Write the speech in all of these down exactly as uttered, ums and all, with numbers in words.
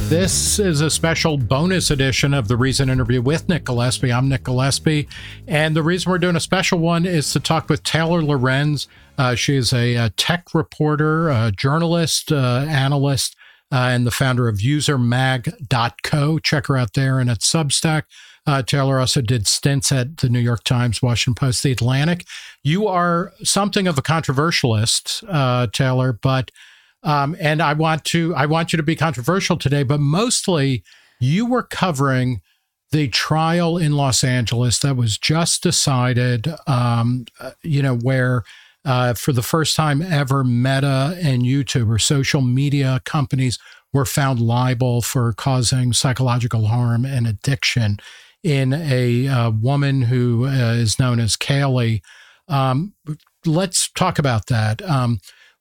This is a special bonus edition of the Reason interview with Nick Gillespie. I'm Nick Gillespie, and the reason we're doing a special one is to talk with Taylor Lorenz. Uh, she's a, a tech reporter, a journalist, uh, analyst, uh, and the founder of user mag dot co. Check her out there and at Substack. Uh, Taylor also did stints at the New York Times, Washington Post, The Atlantic. You are something of a controversialist, uh, Taylor, but Um, and I want to I want you to be controversial today, but mostly you were covering the trial in Los Angeles that was just decided, um, you know, where uh, for the first time ever, Meta and YouTube, or social media companies, were found liable for causing psychological harm and addiction in a uh, woman who uh, is known as Kaylee. Um, let's talk about that. Um,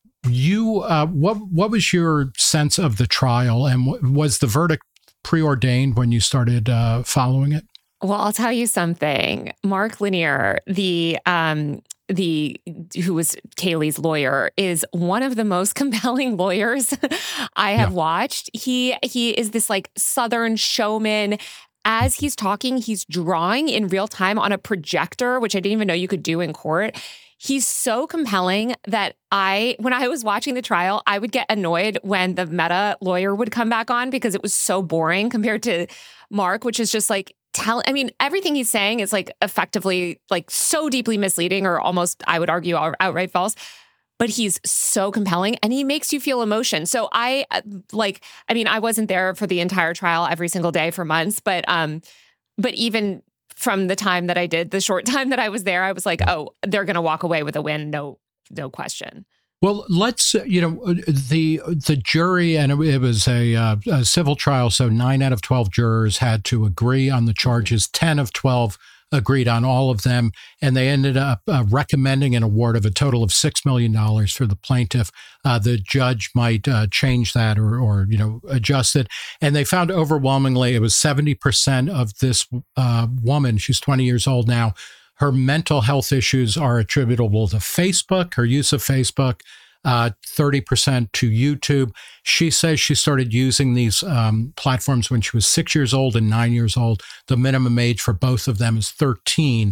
You, uh, what what was your sense of the trial, and w- was the verdict preordained when you started uh, following it? Well, I'll tell you something. Mark Lanier, the um, the who was Kaylee's lawyer, is one of the most compelling lawyers I have Yeah. watched. He he is this like Southern showman. As he's talking, he's drawing in real time on a projector, which I didn't even know you could do in court. He's so compelling that I, when I was watching the trial, I would get annoyed when the Meta lawyer would come back on because it was so boring compared to Mark, which is just like, tell, I mean, everything he's saying is like effectively like so deeply misleading, or almost, I would argue, out- outright false. But he's so compelling and he makes you feel emotion. So I uh, like, I mean, I wasn't there for the entire trial every single day for months, but, um, but even from the time that I did, the short time that I was there, I was like, oh, they're going to walk away with a win. No, no question. Well, let's, uh, you know, the the jury, and it, it was a, uh, a civil trial, so nine out of twelve jurors had to agree on the charges. ten of twelve agreed on all of them, and they ended up uh, recommending an award of a total of six million dollars for the plaintiff. Uh, the judge might uh, change that or, or, you know, adjust it. And they found overwhelmingly it was seventy percent of this uh, woman, she's twenty years old now, her mental health issues are attributable to Facebook, her use of Facebook, uh, thirty percent to YouTube. She says she started using these um, platforms when she was six years old and nine years old. The minimum age for both of them is thirteen.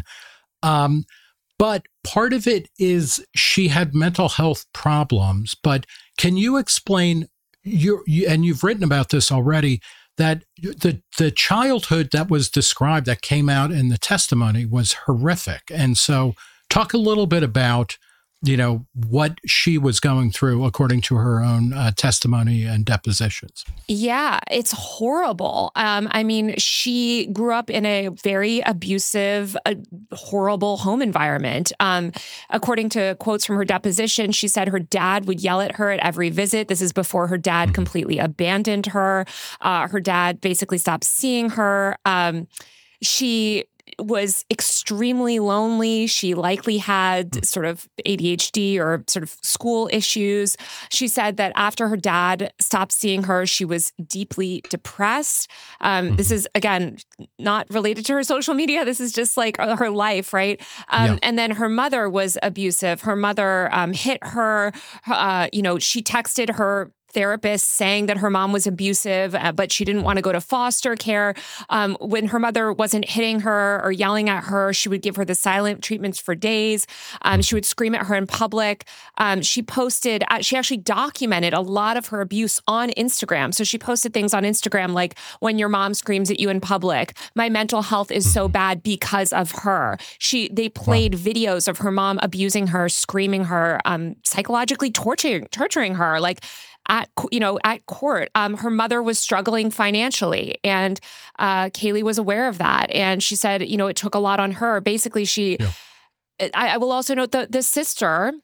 Um, but part of it is she had mental health problems. But can you explain, your, you, and you've written about this already, that the the childhood that was described, that came out in the testimony, was horrific. And so talk a little bit about, you know, what she was going through according to her own uh, testimony and depositions. Yeah, it's horrible. Um, I mean, she grew up in a very abusive, uh, horrible home environment. Um, according to quotes from her deposition, she said her dad would yell at her at every visit. This is before her dad Mhm. completely abandoned her. Uh, her dad basically stopped seeing her. Um, she was extremely lonely. She likely had sort of A D H D or sort of school issues. She said that after her dad stopped seeing her, she was deeply depressed. Um, this is, again, not related to her social media. This is just like her life, right? Um, Yeah. And then her mother was abusive. Her mother um, hit her. Uh, you know, she texted her therapist saying that her mom was abusive, uh, but she didn't want to go to foster care. Um, when her mother wasn't hitting her or yelling at her, she would give her the silent treatments for days. Um, she would scream at her in public. Um, she posted, uh, she actually documented a lot of her abuse on Instagram. So she posted things on Instagram like, when your mom screams at you in public, my mental health is so bad because of her. She, they played videos of her mom abusing her, screaming her, um, psychologically torturing, torturing her. Like, at, you know, at court, um, her mother was struggling financially, and uh, Kaylee was aware of that. And she said, you know, it took a lot on her. Basically, she, Yeah. I, I will also note that the sister,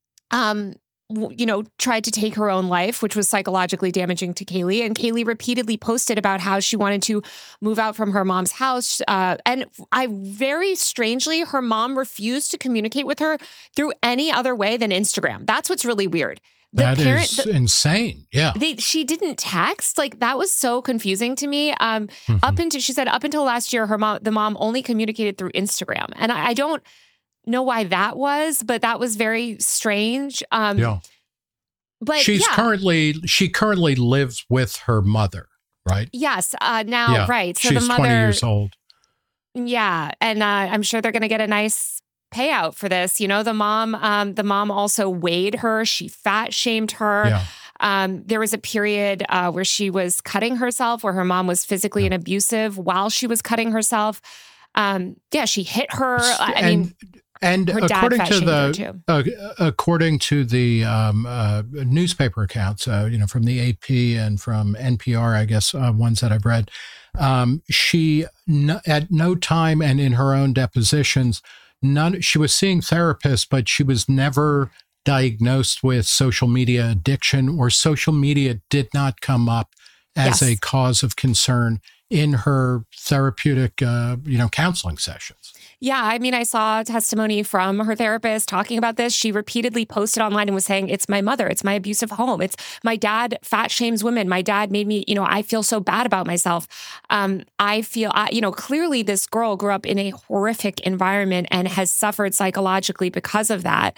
um, w- you know, tried to take her own life, which was psychologically damaging to Kaylee. And Kaylee repeatedly posted about how she wanted to move out from her mom's house. Uh, and I very strangely, her mom refused to communicate with her through any other way than Instagram. That's what's really weird. The That parent, is the- insane. Yeah. They, she didn't text. Like, that was so confusing to me. Um, Mhm. Up until, she said, up until last year, her mom, the mom only communicated through Instagram. And I, I don't know why that was, but that was very strange. Um, Yeah. But She's yeah, currently, she currently lives with her mother. right? Yes. Uh, now, Yeah, right. So the she's twenty mother, years old. yeah, and uh, I'm sure they're going to get a nice payout for this. You know, the mom, um, the mom also weighed her. She fat shamed her. Yeah, Um, there was a period uh, where she was cutting herself, where her mom was physically yeah. and abusive while she was cutting herself. Um, yeah, she hit her. S- I I mean, And and her dad according fat to shamed her the too. uh, according to the um, uh, newspaper accounts, uh, you know, from the A P and from N P R, I guess uh, ones that I've read, um, she no, at no time and in her own depositions, none. She was seeing therapists, but she was never diagnosed with social media addiction, or social media did not come up as a Yes. cause of concern in her therapeutic, uh, you know, counseling sessions. Yeah, I mean, I saw testimony from her therapist talking about this. She repeatedly posted online and was saying, "It's my mother. It's my abusive home. It's my dad fat shames women. My dad made me, you know, I feel so bad about myself. Um, I feel, I, you know, clearly this girl grew up in a horrific environment and has suffered psychologically because of that."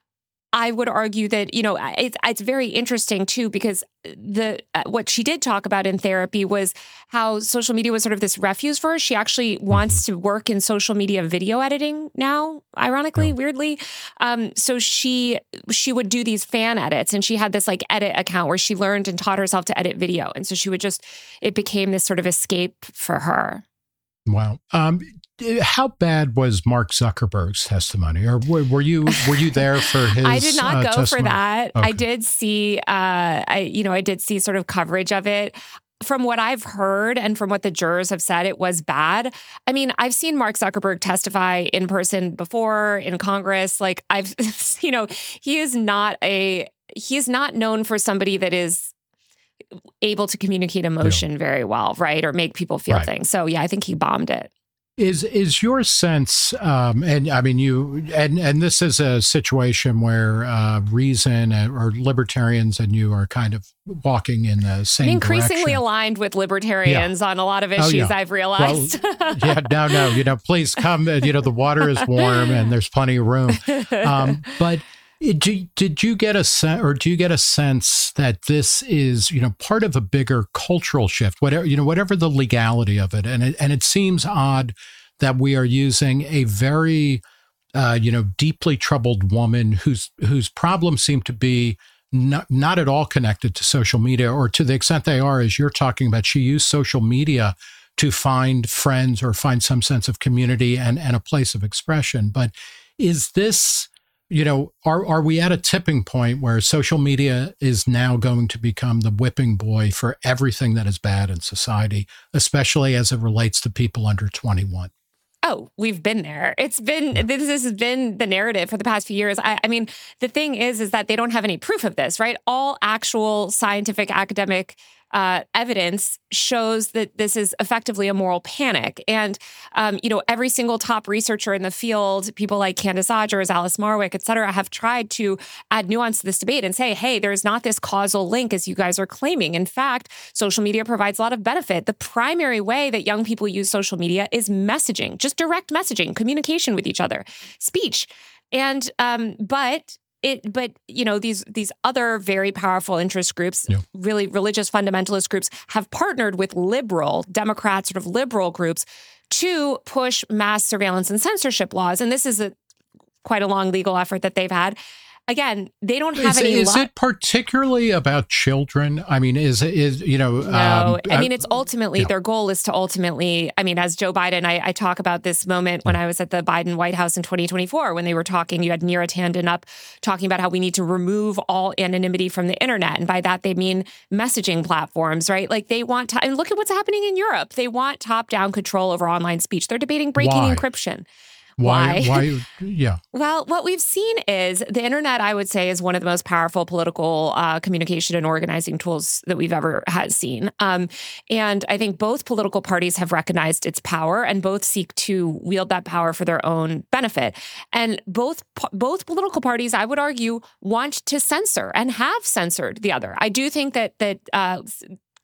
I would argue that, you know, it's it's very interesting too, because the uh, what she did talk about in therapy was how social media was sort of this refuge for her. She actually Mhm. wants to work in social media video editing now, ironically, Yeah. weirdly. Um, so she she would do these fan edits, and she had this like edit account where she learned and taught herself to edit video. And so she would just, it became this sort of escape for her. Wow. Um, d- how bad was Mark Zuckerberg's testimony, or were, were you were you there for his? I did not uh, go for testimony? that. Okay. I did see, uh, I you know, I did see sort of coverage of it. From what I've heard and from what the jurors have said, it was bad. I mean, I've seen Mark Zuckerberg testify in person before in Congress. Like I've, you know, he is not a, he is not known for somebody that is able to communicate emotion very well, right? Or make people feel Right. things. So yeah, I think he bombed it. Is is your sense, um, and I mean you, and and this is a situation where uh, reason or libertarians and you are kind of walking in the same I'm increasingly direction. aligned with libertarians on a lot of issues, Oh, yeah. I've Well, realized. yeah, no, no, you know, please come. uh, You know, the water is warm and there's plenty of room. Um, but it- do, did you get a sense, or do you get a sense that this is, you know, part of a bigger cultural shift? Whatever, you know, whatever the legality of it, and it and it seems odd that we are using a very, uh, you know, deeply troubled woman whose whose problems seem to be not not at all connected to social media, or to the extent they are, as you're talking about, she used social media to find friends or find some sense of community and and a place of expression. But is this, you know, are are we at a tipping point where social media is now going to become the whipping boy for everything that is bad in society, especially as it relates to people under twenty-one? Oh, we've been there. It's been, Yeah. this has been the narrative for the past few years. I, I mean, the thing is, is that they don't have any proof of this, right? All actual scientific academic uh, evidence shows that this is effectively a moral panic. And, um, you know, every single top researcher in the field, people like Candace Odgers, Alice Marwick, et cetera, have tried to add nuance to this debate and say, hey, there's not this causal link as you guys are claiming. In fact, social media provides a lot of benefit. The primary way that young people use social media is messaging, just direct messaging, communication with each other, speech. And, um, but It, but you know, these these other very powerful interest groups, Yeah. really religious fundamentalist groups, have partnered with liberal Democrats, sort of liberal groups, to push mass surveillance and censorship laws. And this is a quite a long legal effort that they've had. Again, they don't have Is, any. is lo- it particularly about children? I mean, is is you know? No, um, I mean, it's ultimately, yeah. their goal is to ultimately, I mean, as Joe Biden, I, I talk about this moment when I was at the Biden White House in twenty twenty-four, when they were talking, you had Neera Tanden up talking about how we need to remove all anonymity from the internet. And by that, they mean messaging platforms, right? Like they want to, and look at what's happening in Europe. They want top-down control over online speech. They're debating breaking Why? encryption. Why? Why? Why? Yeah. Well, what we've seen is the internet, I would say, is one of the most powerful political uh, communication and organizing tools that we've ever had seen. Um, and I think both political parties have recognized its power, and both seek to wield that power for their own benefit. And both both political parties, I would argue, want to censor and have censored the other. I do think that that. Uh,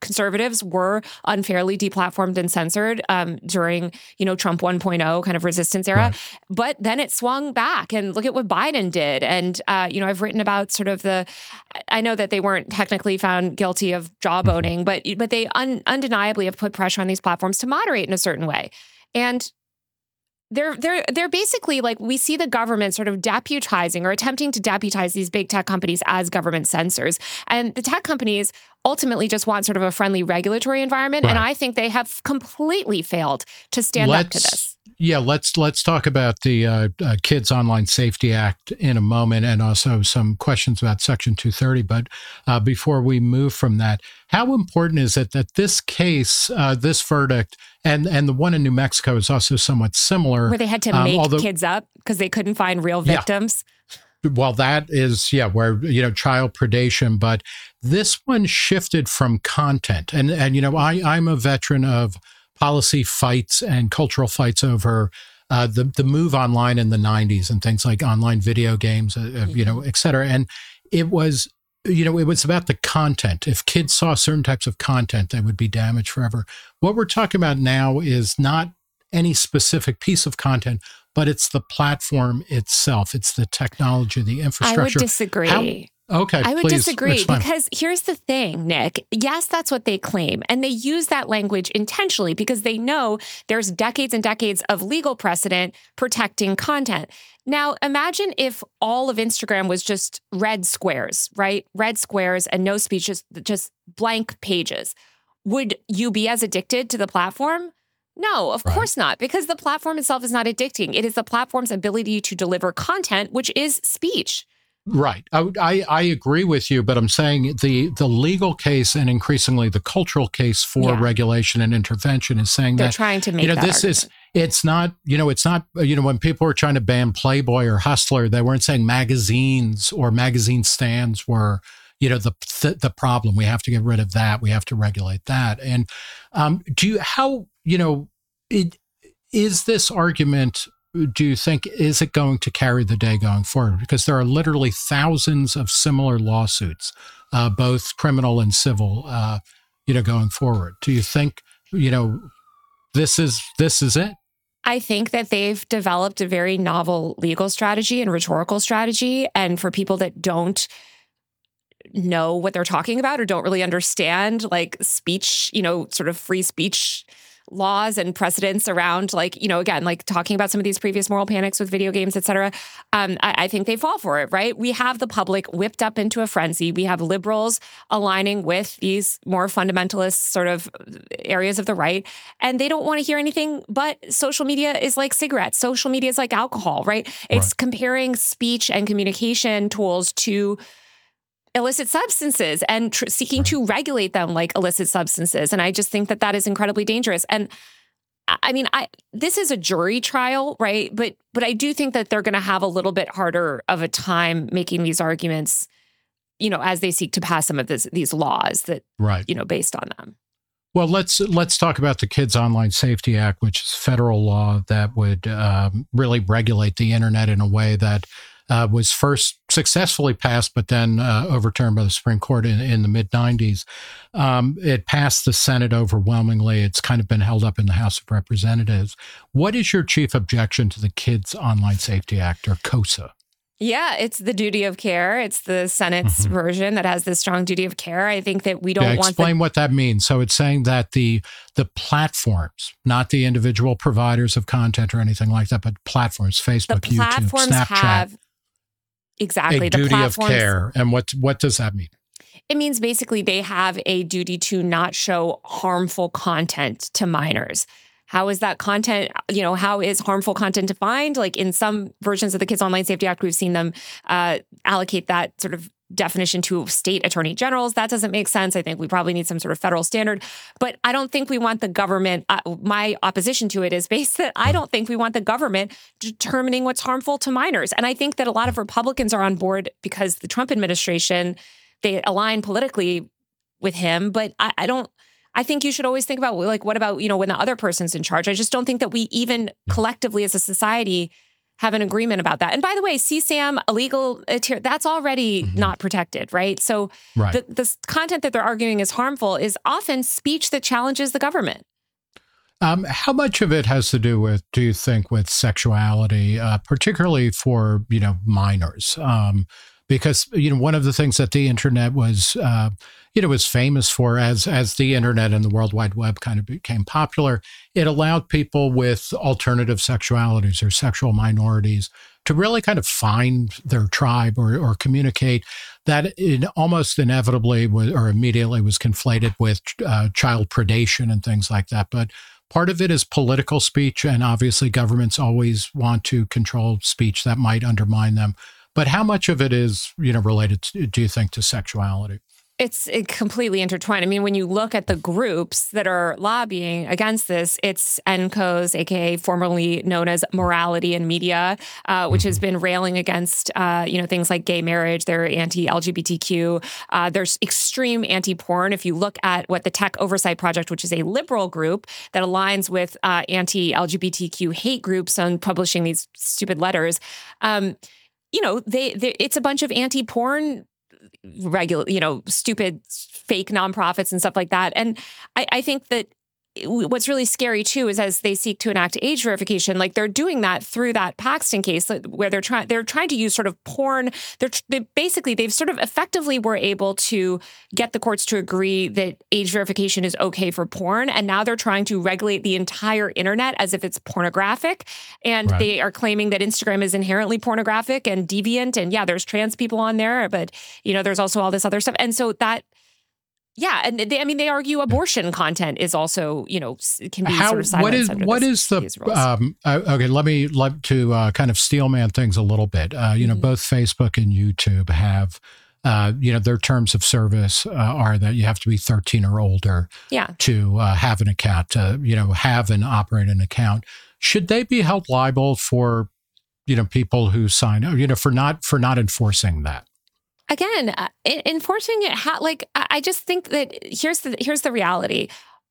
conservatives were unfairly deplatformed and censored um, during, you know, Trump one point oh kind of resistance era. Right. But then it swung back, and look at what Biden did. And, uh, you know, I've written about sort of the, I know that they weren't technically found guilty of jawboning, but but they un, undeniably have put pressure on these platforms to moderate in a certain way. And They're they're they're basically like, we see the government sort of deputizing or attempting to deputize these big tech companies as government censors. And the tech companies ultimately just want sort of a friendly regulatory environment. Right. And I think they have completely failed to stand let's, up to this. Yeah, let's let's talk about the uh, uh, Kids Online Safety Act in a moment, and also some questions about Section two thirty. But uh, before we move from that, how important is it that this case, uh, this verdict, and and the one in New Mexico is also somewhat similar, where they had to um, make although, kids up because they couldn't find real victims? Yeah. Well, that is, yeah, where, you know, child predation, but this one shifted from content. And, and you know, I, I'm a veteran of policy fights and cultural fights over uh, the, the move online in the nineties and things like online video games, uh, mm-hmm. you know, et cetera. And it was, you know, it was about the content. If kids saw certain types of content, they would be damaged forever. What we're talking about now is not any specific piece of content, but it's the platform itself. It's the technology, the infrastructure. I would disagree. How, Okay, I would please disagree explain. because here's the thing, Nick. Yes, that's what they claim. And they use that language intentionally because they know there's decades and decades of legal precedent protecting content. Now, imagine if all of Instagram was just red squares, right? Red squares and no speech, just, just blank pages. Would you be as addicted to the platform? No, of Right. course not, because the platform itself is not addicting. It is the platform's ability to deliver content, which is speech. Right. I, I, I agree with you, but I'm saying the, the legal case and increasingly the cultural case for Yeah. regulation and intervention is saying They're that, trying to make you know, that this argument. is, it's not, you know, it's not, you know, when people were trying to ban Playboy or Hustler, they weren't saying magazines or magazine stands were, you know, the, the, the problem. We have to get rid of that. We have to regulate that. And um, do you, how, you know, it, is this argument, do you think, is it going to carry the day going forward? Because there are literally thousands of similar lawsuits, uh, both criminal and civil, uh, you know, going forward. Do you think, you know, this is this is it? I think that they've developed a very novel legal strategy and rhetorical strategy. And for people that don't know what they're talking about or don't really understand, like speech, you know, sort of free speech laws and precedents around, like, you know, again, like talking about some of these previous moral panics with video games, et cetera, um, I, I think they fall for it, right? We have the public whipped up into a frenzy. We have liberals aligning with these more fundamentalist sort of areas of the right, and they don't want to hear anything but social media is like cigarettes. Social media is like alcohol, right? It's Right. comparing speech and communication tools to illicit substances and tr- seeking Right. to regulate them like illicit substances. And I just think that that is incredibly dangerous. And I I mean, I this is a jury trial, right? But but I do think that they're going to have a little bit harder of a time making these arguments, you know, as they seek to pass some of this, these laws that, Right. you know, based on them. Well, let's let's talk about the Kids Online Safety Act, which is federal law that would um, really regulate the internet in a way that uh, was first successfully passed, but then uh, overturned by the Supreme Court in, in the mid nineties. Um, it passed the Senate overwhelmingly. It's kind of been held up in the House of Representatives. What is your chief objection to the Kids Online Safety Act, or KOSA? Yeah, it's the duty of care. It's the Senate's Mm-hmm. version that has this strong duty of care. I think that we don't Yeah, want explain the, what that means. So it's saying that the the platforms, not the individual providers of content or anything like that, but platforms, the Facebook, YouTube, platforms Snapchat, have exactly a the duty of platforms. care. And what what does that mean? It means basically they have a duty to not show harmful content to minors. How is that content, you know, how is harmful content defined? Like in some versions of the Kids Online Safety Act, we've seen them uh, allocate that sort of definition to state attorney generals. That doesn't make sense. I think we probably need some sort of federal standard. But I don't think we want the government, uh, my opposition to it is based that I don't think we want the government determining what's harmful to minors. And I think that a lot of Republicans are on board because the Trump administration, they align politically with him. But I, I don't, I think you should always think about, like, what about, you know, when the other person's in charge? I just don't think that we even collectively as a society have an agreement about that. And by the way, C SAM, illegal, that's already mm-hmm. not protected, right? So right. The, the content that they're arguing is harmful is often speech that challenges the government. Um, how much of it has to do with, do you think, with sexuality, uh, particularly for, you know, minors? Um, because, you know, one of the things that the internet was, uh, you know, was famous for as as the internet and the World Wide Web kind of became popular, it allowed people with alternative sexualities or sexual minorities to really kind of find their tribe or, or communicate. That it almost inevitably was, or immediately was conflated with uh, child predation and things like that. But part of it is political speech, and obviously governments always want to control speech that might undermine them. But how much of it is, you know, related, to, do you think, to sexuality? It's it completely intertwined. I mean, when you look at the groups that are lobbying against this, it's N C O S, aka formerly known as Morality in Media, uh, which mm-hmm. has been railing against, uh, you know, things like gay marriage. They're anti-L G B T Q. Uh, there's extreme anti-porn. If you look at what the Tech Oversight Project, which is a liberal group that aligns with uh, anti-L G B T Q hate groups on publishing these stupid letters, um, you know, they, they it's a bunch of anti-porn regular, you know, stupid fake nonprofits and stuff like that. And I, I think that what's really scary too is as they seek to enact age verification, like they're doing that through that Paxton case where they're trying they're trying to use sort of porn. They're they basically they've sort of effectively were able to get the courts to agree that age verification is okay for porn, and now they're trying to regulate the entire internet as if it's pornographic. And right. they are claiming that Instagram is inherently pornographic and deviant. And yeah, there's trans people on there, but you know, there's also all this other stuff. And so that. Yeah, and they, I mean, they argue abortion content is also, you know, can be How, sort of silenced what is under what this, is the um, uh, okay? Let me like to uh, kind of steelman things a little bit. Uh, you know, mm-hmm. both Facebook and YouTube have, uh, you know, their terms of service uh, are that you have to be thirteen or older, yeah. to uh, have an account, to you know, have and operate an account. Should they be held liable for, you know, people who sign, you know, for not for not enforcing that? Again, uh, enforcing it, ha- like I just think that here's the here's the reality.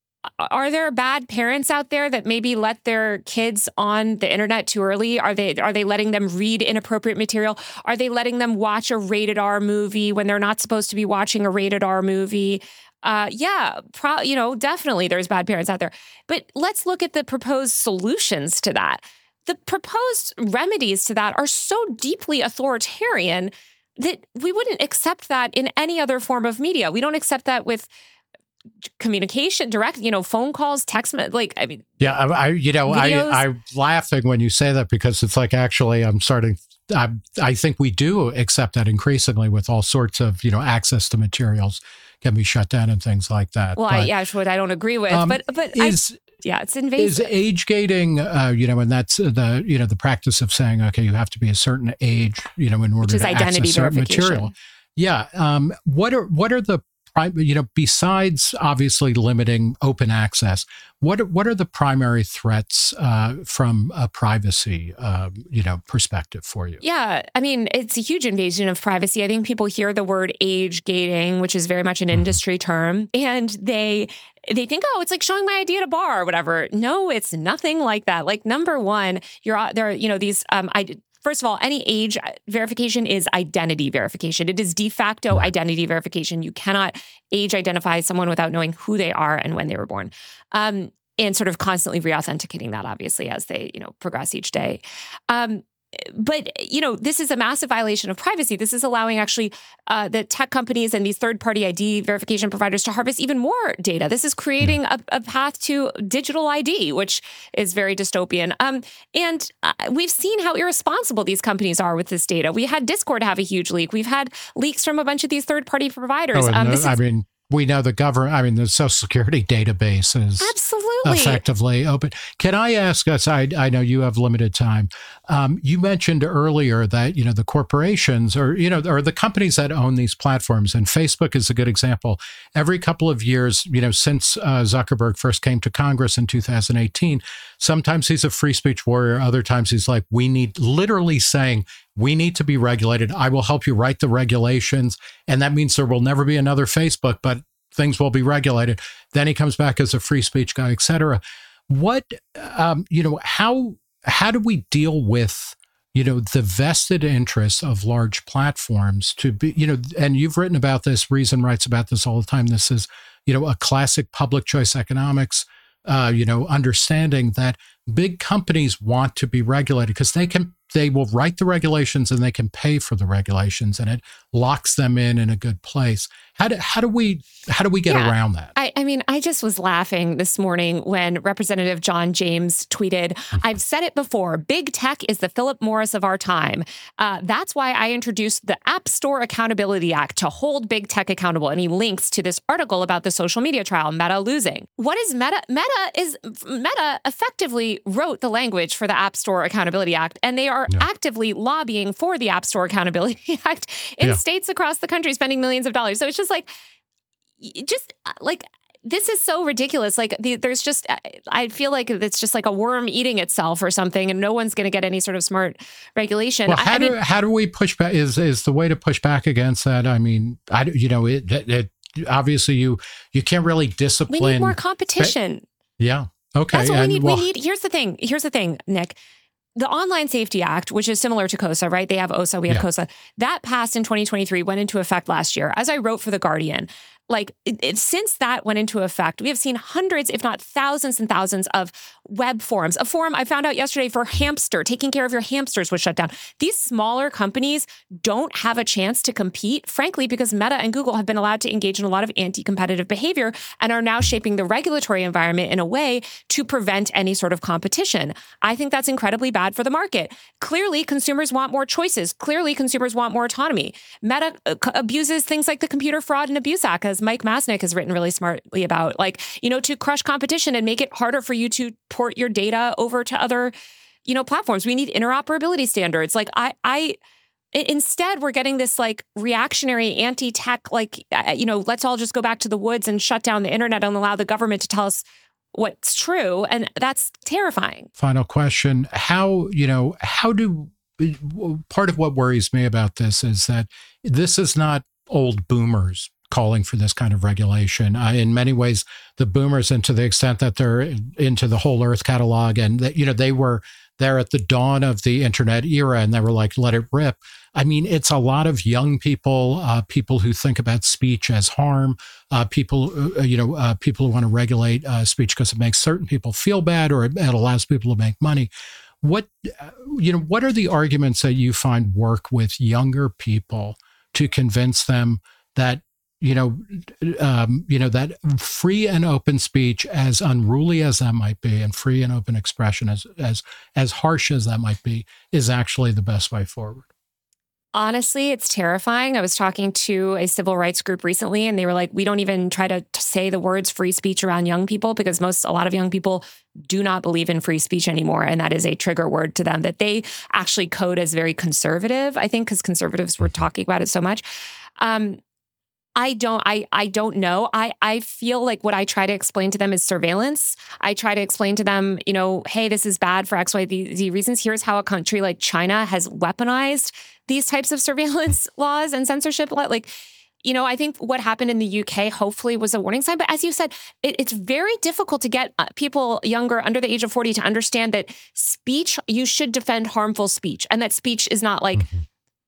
Are there bad parents out there that maybe let their kids on the internet too early? Are they are they letting them read inappropriate material? Are they letting them watch a rated R movie when they're not supposed to be watching a rated R movie? Uh, yeah, pro- you know, definitely there's bad parents out there. But let's look at the proposed solutions to that. The proposed remedies to that are so deeply authoritarian that we wouldn't accept that in any other form of media. We don't accept that with communication, direct, you know, phone calls, text, like, I mean. Yeah, I, I you know, videos. I, I'm laughing when you say that because it's like, actually, I'm starting, I, I think we do accept that increasingly with all sorts of, you know, access to materials can be shut down and things like that. Well, but, I, yeah, what I don't agree with, um, but, but is, I, yeah, it's invasive. Is age gating, uh, you know, and that's the, you know, the practice of saying, okay, you have to be a certain age, you know, in order to access certain material. Yeah. Um, what are, what are the, you know, besides obviously limiting open access, what are, what are the primary threats uh, from a privacy, uh, you know, perspective for you? Yeah, I mean, it's a huge invasion of privacy. I think people hear the word age gating, which is very much an industry mm-hmm. term, and they they think, oh, it's like showing my I D at a bar or whatever. No, it's nothing like that. Like, number one, you're there. You know, these um, I. First of all, any age verification is identity verification. It is de facto identity verification. You cannot age identify someone without knowing who they are and when they were born. Um, and sort of constantly re-authenticating that, obviously, as they, you know, progress each day. Um, But, you know, this is a massive violation of privacy. This is allowing actually uh, the tech companies and these third-party I D verification providers to harvest even more data. This is creating a, a path to digital I D, which is very dystopian. Um, and uh, we've seen how irresponsible these companies are with this data. We had Discord have a huge leak. We've had leaks from a bunch of these third-party providers. Oh, um, this is, I mean, we know the government, I mean, the Social Security database is absolutely effectively open. Can I ask us, I, I know you have limited time. Um, you mentioned earlier that, you know, the corporations or, you know, or the companies that own these platforms, and Facebook is a good example. Every couple of years, you know, since uh, Zuckerberg first came to Congress in two thousand eighteen, sometimes he's a free speech warrior. Other times he's like, we need, literally saying, we need to be regulated. I will help you write the regulations. And that means there will never be another Facebook, but things will be regulated. Then he comes back as a free speech guy, et cetera. What, um, you know, how, how do we deal with you know, the vested interests of large platforms to be, you know, and you've written about this, Reason writes about this all the time. This is, you know, a classic public choice economics, uh, you know, understanding that big companies want to be regulated because they can, they will write the regulations and they can pay for the regulations, and it locks them in in a good place. How do, how do we, how do we get yeah, around that? I, I mean, I just was laughing this morning when Representative John James tweeted, I've said it before, big tech is the Philip Morris of our time. Uh, that's why I introduced the App Store Accountability Act to hold big tech accountable. And he links to this article about the social media trial, Meta losing. What is Meta? Meta is, Meta effectively wrote the language for the App Store Accountability Act, and they are Yeah. actively lobbying for the App Store Accountability Act in Yeah. states across the country, spending millions of dollars. So it's just like, just like, this is so ridiculous. Like the, there's just, I feel like it's just like a worm eating itself or something, and no one's going to get any sort of smart regulation. Well, how I, I do mean, how do we push back? Is is the way to push back against that? I mean, I you know it, it, it obviously you you can't really discipline. we need more competition. Yeah. Okay. That's what and we need. well, we need. Here's the thing. Here's the thing, Nick. The Online Safety Act, which is similar to COSA, right? They have OSA, we have Yeah. COSA. That passed in twenty twenty-three, went into effect last year. As I wrote for The Guardian, like it, it, since that went into effect, we have seen hundreds, if not thousands and thousands of web forums. A forum I found out yesterday for hamster, taking care of your hamsters was shut down. These smaller companies don't have a chance to compete, frankly, because Meta and Google have been allowed to engage in a lot of anti-competitive behavior and are now shaping the regulatory environment in a way to prevent any sort of competition. I think that's incredibly bad for the market. Clearly, consumers want more choices. Clearly, consumers want more autonomy. Meta uh, abuses things like the Computer Fraud and Abuse Act, as Mike Masnick has written really smartly about, like, you know, to crush competition and make it harder for you to port your data over to other, you know, platforms. We need interoperability standards. Like I, I, instead we're getting this like reactionary anti-tech, like, uh, you know, let's all just go back to the woods and shut down the internet and allow the government to tell us what's true. And that's terrifying. Final question. How, you know, how do, part of what worries me about this is that this is not old boomers calling for this kind of regulation. Uh, in many ways, the boomers, and to the extent that they're into the whole Earth catalog, and that, you know, they were there at the dawn of the internet era, and they were like, let it rip. I mean, it's a lot of young people, uh, people who think about speech as harm, uh, people, uh, you know, uh, people who want to regulate uh, speech because it makes certain people feel bad or it, it allows people to make money. What, uh, you know, what are the arguments that you find work with younger people to convince them that, you know, um, you know, that free and open speech, as unruly as that might be, and free and open expression, as as as harsh as that might be, is actually the best way forward? Honestly, it's terrifying. I was talking to a civil rights group recently, and they were like, we don't even try to say the words free speech around young people because most, a lot of young people do not believe in free speech anymore. And that is a trigger word to them that they actually code as very conservative, I think, because conservatives were talking about it so much. Um, I don't, I, I don't know. I, I feel like what I try to explain to them is surveillance. I try to explain to them, you know, hey, this is bad for X, Y, Z reasons. Here's how a country like China has weaponized these types of surveillance laws and censorship. Like, you know, I think what happened in the U K hopefully was a warning sign. But as you said, it, it's very difficult to get people younger, under the age of forty, to understand that speech, you should defend harmful speech, and that speech is not like, mm-hmm.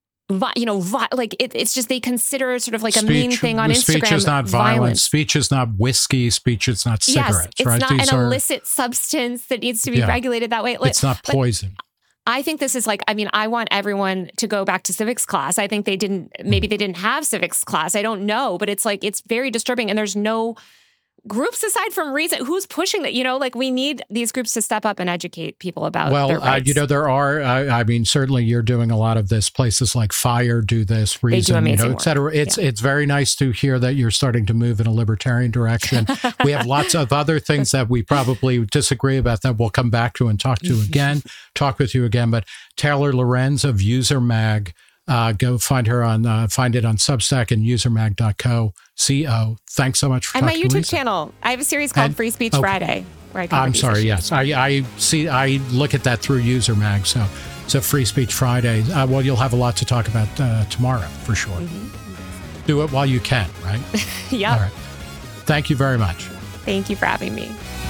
You know, like it, it's just they consider sort of like speech, a mean thing on Instagram. Speech is not violence. violence. Speech is not whiskey. Speech is not cigarettes. Yes, it's right? not These an are, illicit substance that needs to be yeah, regulated that way. It's not poison. I think this is like, I mean, I want everyone to go back to civics class. I think they didn't, maybe they didn't have civics class. I don't know, but it's like, it's very disturbing. And there's no groups aside from Reason. Who's pushing that? You know, like we need these groups to step up and educate people about well, their rights. Uh, you know, there are, uh, I mean, certainly you're doing a lot of this. Places like Fire do this, Reason, do you know, et cetera. Work. It's, yeah. it's very nice to hear that you're starting to move in a libertarian direction. We have lots of other things that we probably disagree about that we'll come back to and talk to again, talk with you again. But Taylor Lorenz of User Mag, Uh, go find her on, uh, find it on Substack and usermag dot co. C O. Thanks so much for and talking my YouTube Lisa. channel. I have a series called and, Free Speech okay. Friday. Where I cover I'm these sorry. issues. Yes, I, I see. I look at that through Usermag. So, so Free Speech Friday. Uh, well, you'll have a lot to talk about uh, tomorrow for sure. Mm-hmm. Do it while you can, right? Yeah. All right. Thank you very much. Thank you for having me.